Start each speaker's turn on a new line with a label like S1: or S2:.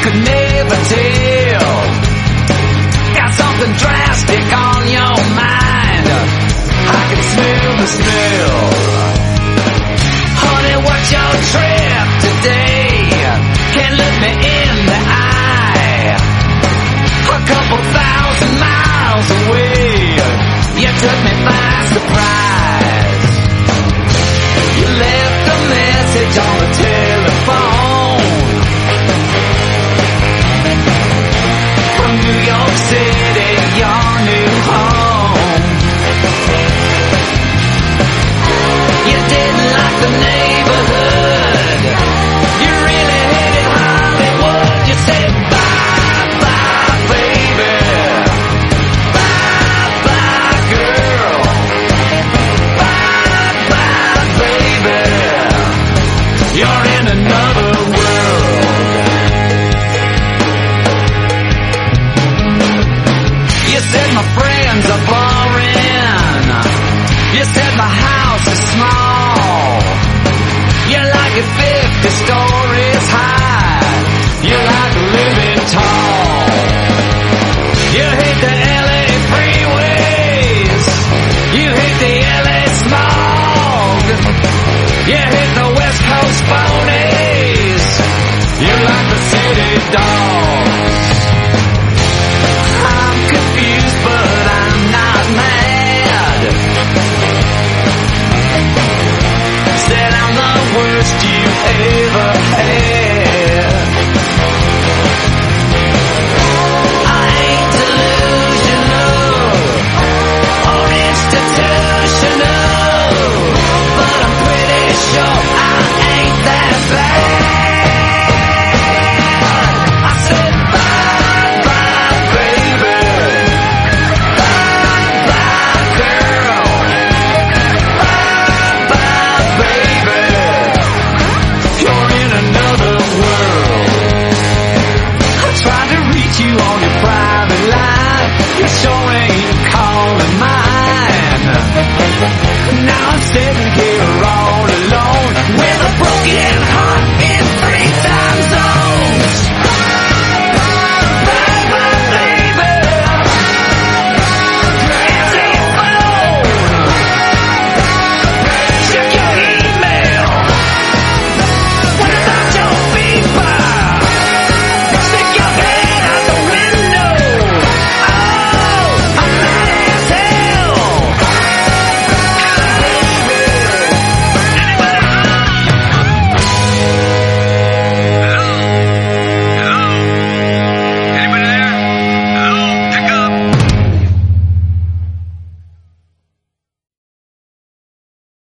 S1: could never tell. Got something drastic on your mind. I can smell the smell. Honey, what's your trip today? Can't look me in the eye. A couple 1,000 miles away, you took me by surprise.